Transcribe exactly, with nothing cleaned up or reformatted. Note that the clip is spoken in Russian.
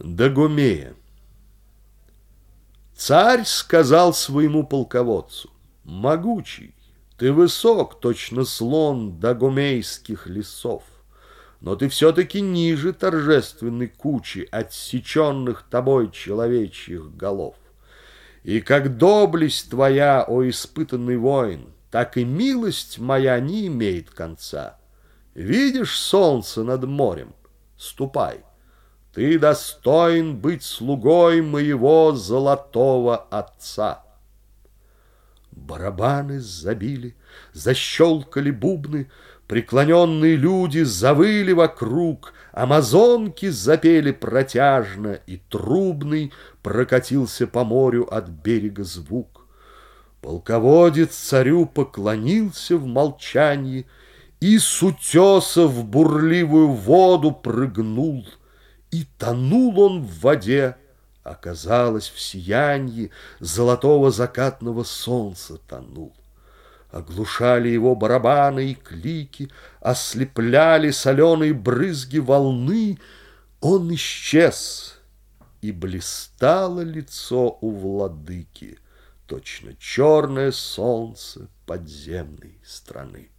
Догомея. Царь сказал своему полководцу: «Могучий, ты высок, точно слон догомейских лесов, но ты все-таки ниже торжественной кучи отсеченных тобой человечьих голов. И как доблесть твоя, о испытанный воин, так и милость моя не имеет конца. Видишь солнце над морем? Ступай. Ты достоин быть слугой моего золотого отца». Барабаны забили, защелкали бубны, преклоненные люди завыли вокруг, амазонки запели протяжно, и трубный прокатился по морю от берега звук. Полководец царю поклонился в молчании и с утеса в бурливую воду прыгнул. И тонул он в воде, оказалось, в сиянье золотого закатного солнца тонул. Оглушали его барабаны и клики, ослепляли соленые брызги волны. Он исчез, и блистало лицо у владыки, точно черное солнце подземной страны.